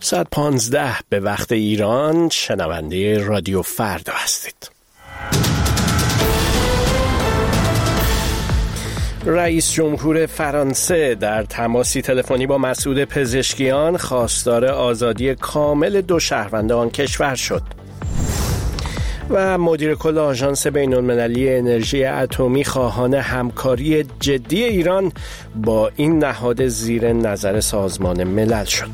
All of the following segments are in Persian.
ساعت 15 به وقت ایران شنونده رادیو فردا هستید. رئیس جمهور فرانسه در تماسی تلفنی با مسعود پزشکیان خواستار آزادی کامل 2 شهروند آن کشور شد. و مدیر کل آژانس بین‌المللی انرژی اتمی خواهان همکاری جدی ایران با این نهاد زیر نظر سازمان ملل شد.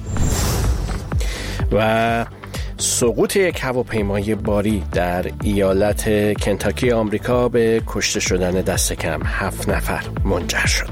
و سقوط یک هواپیمای باری در ایالت کنتاکی آمریکا به کشته شدن دست کم 7 نفر منجر شد.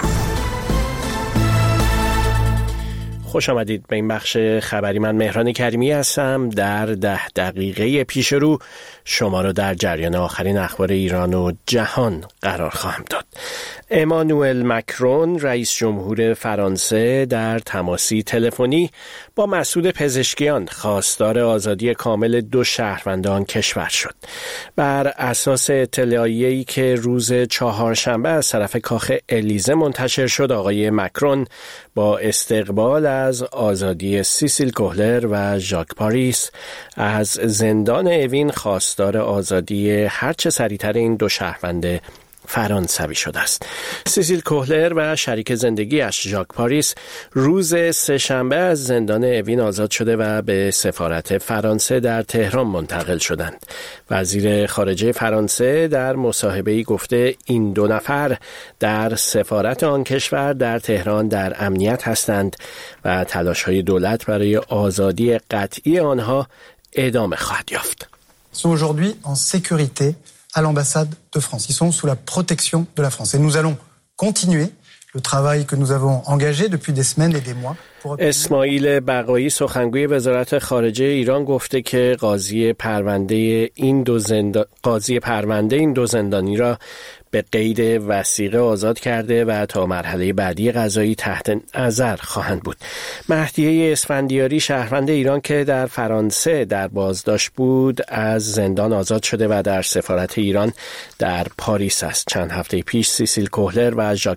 خوش آمدید به این بخش خبری. من مهران کریمی هستم. در 10 دقیقه پیش رو شما رو در جریان آخرین اخبار ایران و جهان قرار خواهم داد. امانوئل مکرون رئیس جمهور فرانسه در تماسی تلفنی با مسعود پزشکیان خواستار آزادی کامل 2 شهروند آن کشور شد. بر اساس اطلاعیه‌ای که روز چهارشنبه از طرف کاخ الیزه منتشر شد، آقای مکرون با استقبال از آزادی سیسیل کوهلر و ژاک پاریس از زندان اوین خواستار آزادی هرچه سریعتر این 2 شهروند فرانسوی شده است. سیسیل کوهلر و شریک زندگیش ژاک پاریس روز سه‌شنبه از زندان اوین آزاد شده و به سفارت فرانسه در تهران منتقل شدند. وزیر خارجه فرانسه در مصاحبه‌ای گفته این 2 نفر در سفارت آن کشور در تهران در امنیت هستند و تلاش‌های دولت برای آزادی قطعی آنها ادامه خواهد یافت. sont aujourd'hui en sécurité à l'ambassade de France. Ils sont sous la protection de la France. Et nous allons continuer le travail que nous avons engagé depuis des semaines et des mois. اسماعیل بقایی سخنگوی وزارت خارجه ایران گفته که قاضی پرونده این دو زندانی را به قید وثیقه آزاد کرده و تا مرحله بعدی قضایی تحت نظر خواهند بود. مهدیه اسفندیاری شهروند ایران که در فرانسه در بازداشت بود از زندان آزاد شده و در سفارت ایران در پاریس است. چند هفته پیش سیسیل کوهلر و ژاک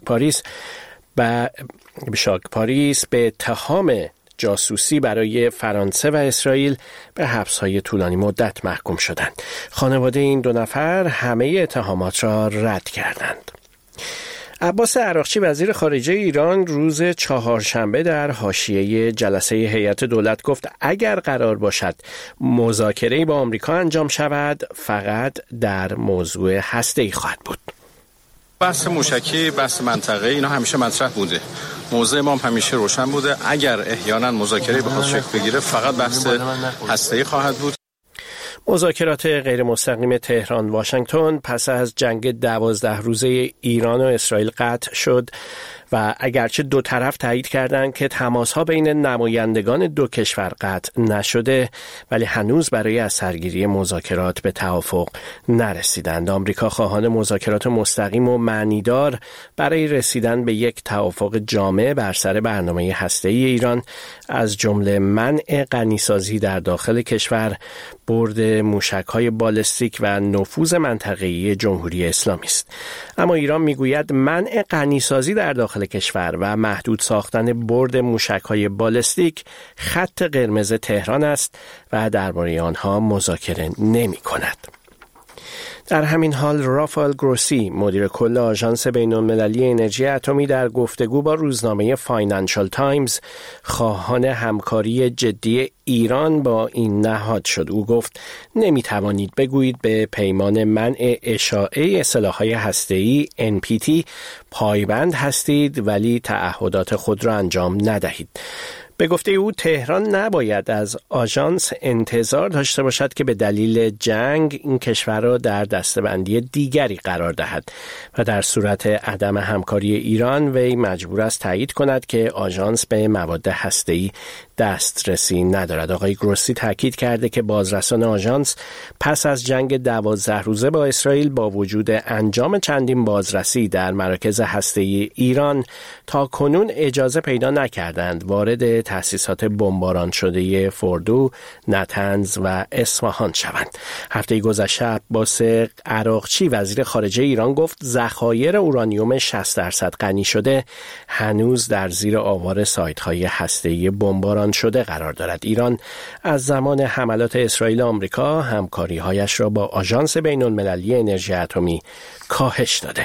پاریس به اتهام جاسوسی برای فرانسه و اسرائیل به حبس‌های طولانی مدت محکوم شدند. خانواده این 2 نفر همه اتهامات را رد کردند. عباس عراقچی وزیر خارجه ایران روز چهارشنبه در حاشیه جلسه هیئت دولت گفت اگر قرار باشد مذاکره‌ای با آمریکا انجام شود فقط در موضوع هسته‌ای خواهد بود. بحث موشکی، بحث منطقه اینا همیشه مطرح بوده. موضوع ما همیشه روشن بوده. اگر احیانا مذاکره بخواد شکل بگیره فقط بحث هسته‌ای خواهد بود. مذاکرات غیر مستقیم تهران واشنگتن پس از جنگ 12 روزه ایران و اسرائیل قطع شد و اگرچه 2 طرف تایید کردند که تماس‌ها بین نمایندگان 2 کشور قطع نشده، ولی هنوز برای از سرگیری مذاکرات به توافق نرسیدند. آمریکا خواهان مذاکرات مستقیم و معنیدار برای رسیدن به یک توافق جامع بر سر برنامه هسته‌ای ایران از جمله منع غنیسازی در داخل کشور، برد موشک‌های بالستیک و نفوذ منطقه‌ای جمهوری اسلامی است. اما ایران میگوید منع غنیسازی در داخل کشور و محدود ساختن برد موشک‌های بالستیک خط قرمز تهران است و درباره آنها مذاکره نمی‌کند. در همین حال رافائل گروسی مدیر کل آژانس بین‌المللی انرژی اتمی در گفتگو با روزنامه فاینانشال تایمز خواهان همکاری جدی ایران با این نهاد شد. او گفت نمیتوانید بگویید به پیمان منع اشاعه سلاح‌های هسته‌ای NPT پایبند هستید ولی تعهدات خود را انجام ندهید. به گفته او تهران نباید از آژانس انتظار داشته باشد که به دلیل جنگ این کشور را در دسته‌بندی دیگری قرار دهد و در صورت عدم همکاری ایران وی مجبور است تایید کند که آژانس به مواد هسته‌ای دسترسی ندارد. آقای گروسی تاکید کرده که بازرسان آژانس پس از جنگ 12 روزه با اسرائیل با وجود انجام چندین بازرسی در مراکز هسته‌ای ایران تا کنون اجازه پیدا نکردند وارد تأسیسات بمباران شده فردو، نتنز و اصفهان شوند. هفته گذشته عباس عراقچی وزیر خارجه ایران گفت ذخایر اورانیوم 60% غنی شده هنوز در زیر آوار سایت‌های هسته‌ای بمباران شده قرار دارد. ایران از زمان حملات اسرائیل و آمریکا همکاری‌هایش را با آژانس بین‌المللی انرژی اتمی کاهش داده.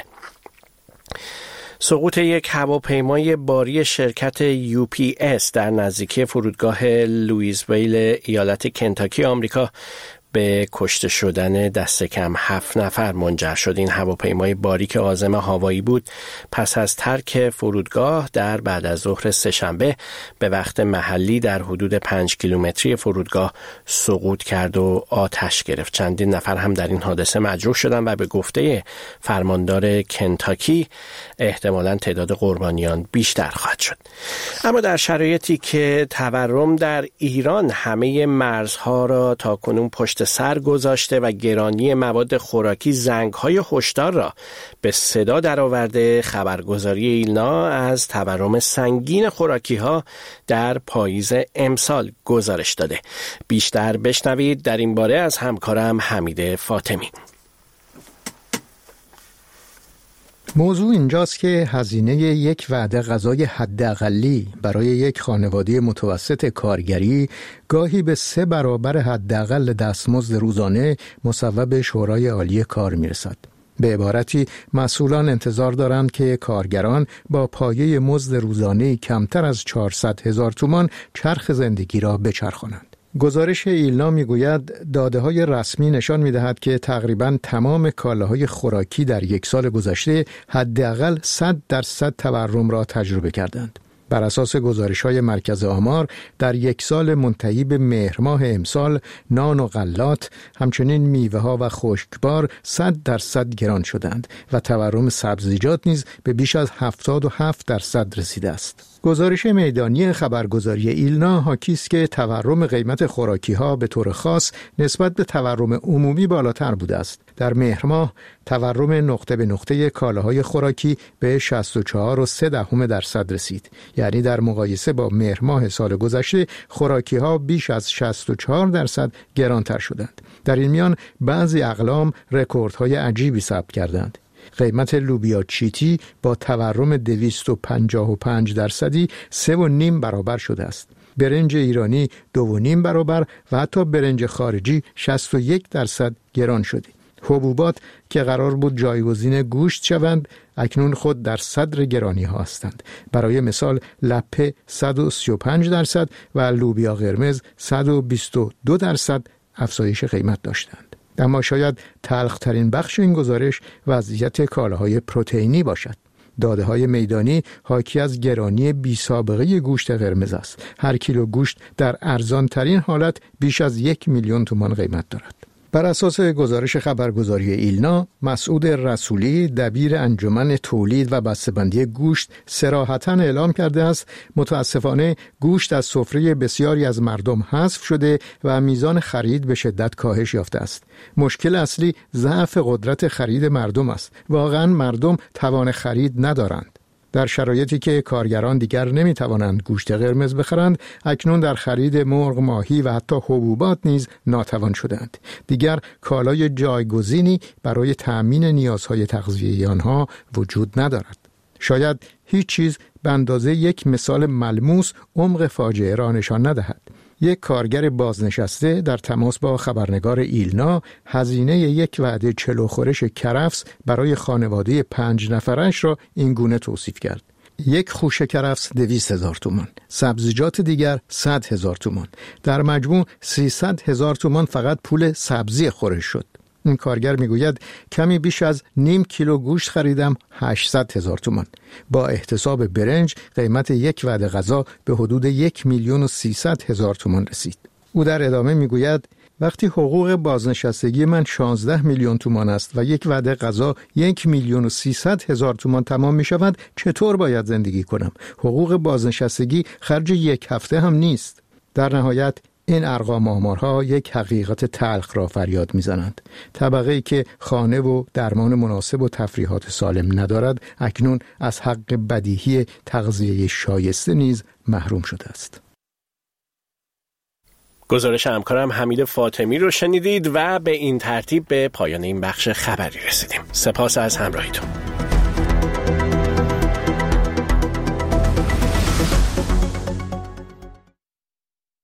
سقوط یک هواپیمای باری شرکت UPS در نزدیکی فرودگاه لوئیسویل ایالت کنتاکی آمریکا به کشته شدن دست کم 7 نفر منجر شد. این هواپیمای باری که عازم هاوایی بود پس از ترک فرودگاه در بعد از ظهر سه‌شنبه به وقت محلی در حدود 5 کیلومتری فرودگاه سقوط کرد و آتش گرفت. چندین نفر هم در این حادثه مجروح شدند و به گفته فرماندار کنتاکی احتمالاً تعداد قربانیان بیشتر خواهد شد. اما در شرایطی که تورم در ایران همه مرزها را تاکنون پشت سر گذاشته و گرانی مواد خوراکی زنگ‌های هشدار را به صدا درآورده، خبرگزاری ایلنا از تورم سنگین خوراکی‌ها در پاییز امسال گزارش داده. بیشتر بشنوید در این باره از همکارم حمید فاطمی. موضوع اینجاست که هزینه یک وعده غذای حداقلی برای یک خانواده متوسط کارگری گاهی به 3 برابر حداقل دستمزد روزانه مصوب شورای عالی کار میرسد. به عبارتی مسئولان انتظار دارند که کارگران با پایه مزد روزانه کمتر از 400,000 تومان چرخ زندگی را بچرخانند. گزارش ایلنا میگوید داده‌های رسمی نشان می‌دهد که تقریباً تمام کالاهای خوراکی در یک سال گذشته حداقل 100% تورم را تجربه کردند. بر اساس گزارش‌های مرکز آمار در یک سال منتهی به مهر ماه امسال نان و غلات همچنین میوه‌ها و خشکبار 100% گران شدند و تورم سبزیجات نیز به بیش از 77% رسیده است. گزارش میدانی خبرگزاری ایلنا حاکی است که تورم قیمت خوراکی‌ها به طور خاص نسبت به تورم عمومی بالاتر بوده است. در مهر ماه تورم نقطه به نقطه کالاهای خوراکی به 64.3% رسید. یعنی در مقایسه با مهر ماه سال گذشته خوراکی‌ها بیش از 64% گرانتر شدند. در این میان بعضی اقلام رکوردهای عجیبی ثبت کردند. قیمت لوبیا چیتی با تورم 255% 3.5 برابر شده است. برنج ایرانی 2.5 برابر و حتی برنج خارجی 61% گران شده. حبوبات که قرار بود جایگزین گوشت شوند اکنون خود در صدر گرانی ها هستند. برای مثال لپه 135% و لوبیا قرمز 122% افزایش قیمت داشتند. اما شاید تلخ‌ترین بخش این گزارش وضعیت کالاهای پروتئینی باشد. داده‌های میدانی حاکی از گرانی بی سابقه گوشت قرمز است. هر کیلو گوشت در ارزان‌ترین حالت بیش از 1 میلیون تومان قیمت دارد. بر اساس گزارش خبرگزاری ایلنا، مسعود رسولی دبیر انجمن تولید و بسته‌بندی گوشت صراحتاً اعلام کرده است متاسفانه گوشت از سفره بسیاری از مردم حذف شده و میزان خرید به شدت کاهش یافته است. مشکل اصلی ضعف قدرت خرید مردم است. واقعاً مردم توان خرید ندارند. در شرایطی که کارگران دیگر نمیتوانند گوشت قرمز بخرند، اکنون در خرید مرغ، ماهی و حتی حبوبات نیز ناتوان شدند. دیگر کالای جایگزینی برای تأمین نیازهای تغذیه‌ای آنها وجود ندارد. شاید هیچ چیز به اندازه یک مثال ملموس عمق فاجعه را نشان ندهد. یک کارگر بازنشسته در تماس با خبرنگار ایلنا هزینه یک وعده چلو خورش کرفس برای خانواده 5 نفرش را این گونه توصیف کرد: یک خوشه کرفس 200,000 تومان، سبزیجات دیگر 100,000 تومان. در مجموع 300,000 تومان فقط پول سبزی خورش شد. این کارگر میگوید کمی بیش از نیم کیلو گوشت خریدم 800,000 تومان. با احتساب برنج قیمت یک وعده غذا به حدود 1,300,000 تومان رسید. او در ادامه میگوید وقتی حقوق بازنشستگی من 16 میلیون تومان است و یک وعده غذا 1,300,000 تومان تمام می شود، چطور باید زندگی کنم؟ حقوق بازنشستگی خرج یک هفته هم نیست. در نهایت این ارقام و آمارها یک حقیقت تلخ را فریاد می‌زنند. طبقه‌ای که خانه و درمان مناسب و تفریحات سالم ندارد، اکنون از حق بدیهی تغذیه شایسته نیز محروم شده است. گزارش همکارم حمید فاطمی رو شنیدید و به این ترتیب به پایان این بخش خبری رسیدیم. سپاس از همراهیتون.